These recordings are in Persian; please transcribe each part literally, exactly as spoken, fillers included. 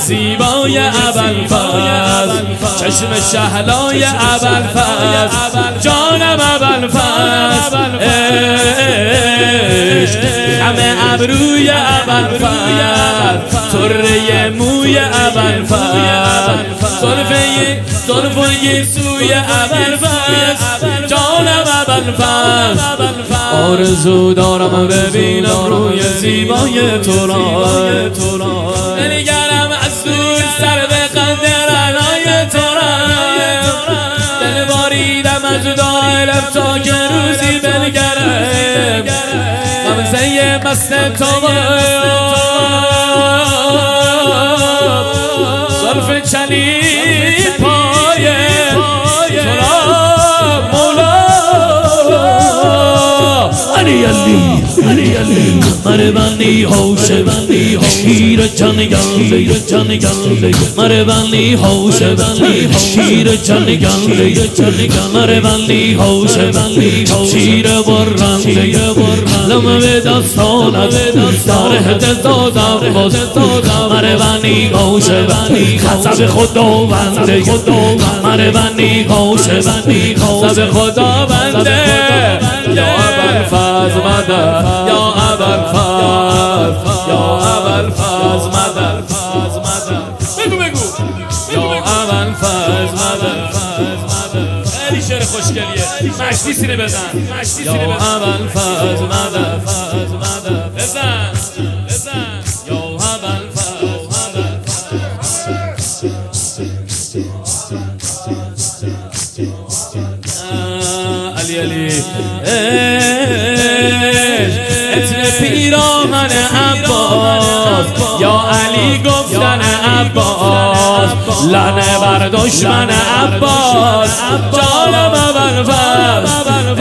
زیبای ابوالفضل، چشم شهلای ابوالفضل، جانم ابوالفضل، عشق همه ابروی ابوالفضل، طره موی ابوالفضل، زلفه زلفه سوی ابوالفضل، جانم ابوالفضل. آرزو دارم ببینم روی زیبای تو را، نگرم از دور سر به خنده رعنای تو را، دل باریدم از دایلم تا که روزی بنگرم غمزه مست تو زلف چلی پای تو را مولا. علی علی علی علی مره بندی هوش بندی شیر جنگل جنگل مره بندی هوش بندی شیر جنگل جنگل مره بندی هوش بندی شیر برنده لم به دستان داره دادم باز مره بندی هوش بندی خطب خداونده مره بندی هوش بندی خطب خداونده. یا ابوالفضل مدد، یا ابوالفضل، یا ابوالفضل مدد، بگو بگو یا ابوالفضل مدد. خیلی شعر خوشگلیه، مشتی سینه بزن، یا ابوالفضل مدد بزن بزن یا ابوالفضل مدد. علی علی اتن پیراهن عباس، یا علی گفتن عباس، لعنه بر دشمن عباس، جانم ابوالفضل،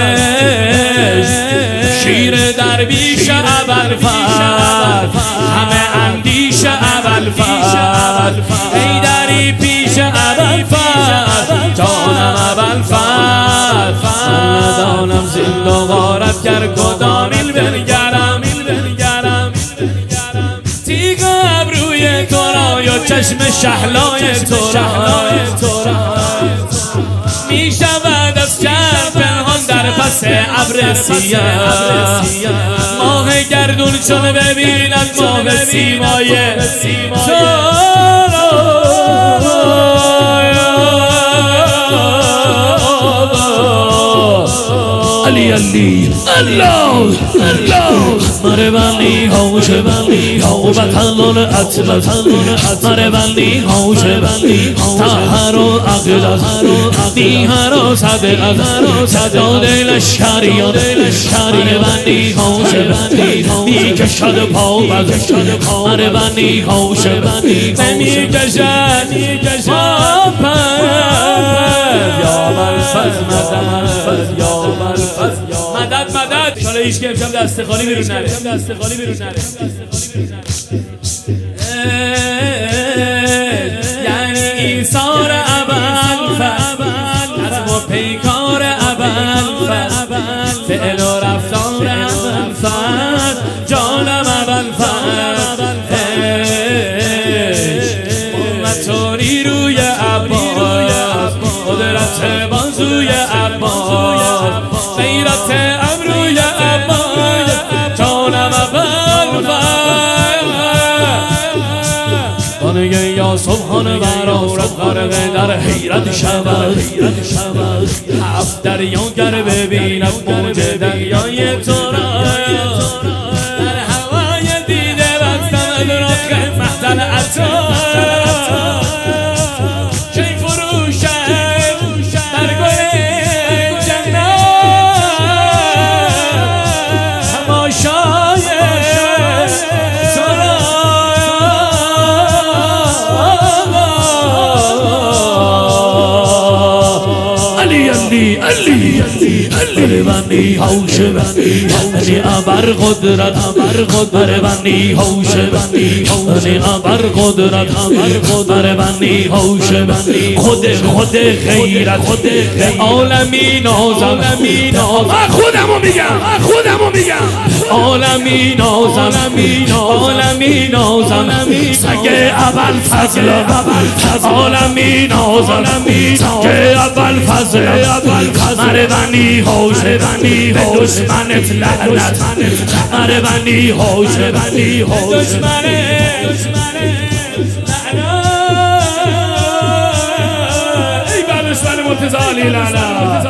شیر درویش ابوالفضل، همه اندیش ابوالفضل، ای دری پیش ابوالفضل، جانم ابوالفضل. من ندانم زنده غارت گر کدامیل بنگرم تیغ ابروی تو را یا چشم شهلای تو را، می شود از شهر پنهان در پس ابر سیاه، ماه گردون چون ببیند ماه سیمای تو را. علی علی الله الله مره بندی هوش بندی وطنون اطلت مره بندی هوش بندی تهر و عقلت دیهر و صدقت داده لشکریان مره بندی هوش بندی می کشد پا بد مره بندی هوش بندی می کشد پا بد. یا ابوالفضل مدد، یا ابوالفضل مدد مدد. انشالله هیچ که امشب دست خالی بیرون نره، دست خالی بیرون نره. یعنی ایثار ابوالفضل، حرم و پیکار ابوالفضل، فعل و رفتار ابوالفضل، جانم ابوالفضل، امت و نیروی عباس، قدرت بازوی عباس، غیرت ابروی عباس، جانم ابوالفضل. بانگه یا سبحان برارت غرق در حیرت شود، هفت دریا گر ببیند موج دریای تو را، در هوای دیده بستم ادراک محتل عطا، علی علی علی علی بنی هوش بنی ابر قدرت ابر قدرت بنی هوش بنی بنی ابر قدرت ابر قدرت بنی هوش بنی خود خود غیرت خود عالمی ناز عالمی ناز خودمو میگم خودمو میگم عالمی ناز عالمی ناز عالمی ناز عالمی سگ اول فضل عالمی ناز عالمی سگ اول فضل مره بنی هوش بنی هوش دشمنت لعنت مره بنی هوش بنی هوش دشمنت ای بر دشمن متزالی لعنت